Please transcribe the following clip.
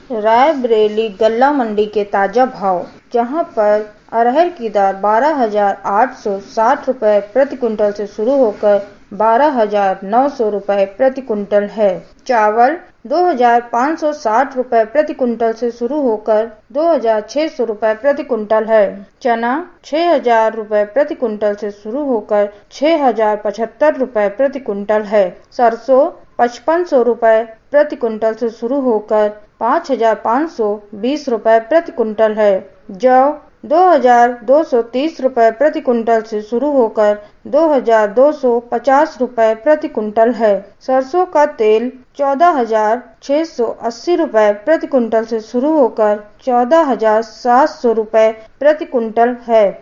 रायबरेली गल्ला मंडी के ताजा भाव, जहां पर अरहर की दाल 12,860 रुपए प्रति क्विंटल से शुरू होकर 12,900 रुपए प्रति क्विंटल है। चावल 2,560 रुपए प्रति क्विंटल से शुरू होकर 2,600 रुपए प्रति क्विंटल है। चना 6,000 रुपए प्रति क्विंटल से शुरू होकर 6,075 रुपए प्रति क्विंटल है। सरसों 5,500 रुपए प्रति क्विंटल से शुरू होकर 5,520 रुपए प्रति क्विंटल है। जौ 2,230 रुपए प्रति क्विंटल से शुरू होकर 2,250 रुपए प्रति क्विंटल है। सरसों का तेल 14,680 रुपए प्रति क्विंटल से शुरू होकर 14,700 रुपए प्रति क्विंटल है।